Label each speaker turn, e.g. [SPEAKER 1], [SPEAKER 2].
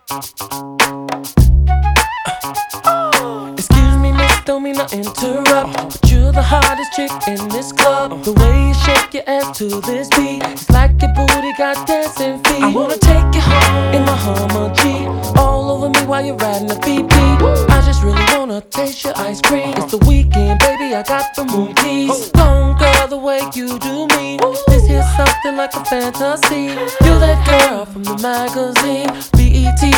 [SPEAKER 1] Excuse me, miss, don't mean to interrupt, but you're the hottest chick in this club. The way you shake your ass to this beat, it's like your booty got dancing feet. I wanna take you home in my Hummer G, all over me while you're riding the BP. I just really wanna taste your ice cream. It's the weekend, baby, I got the moon keys. Don't girl, the way you do me, this here's something like a fantasy. You're that girl from the magazine, BET.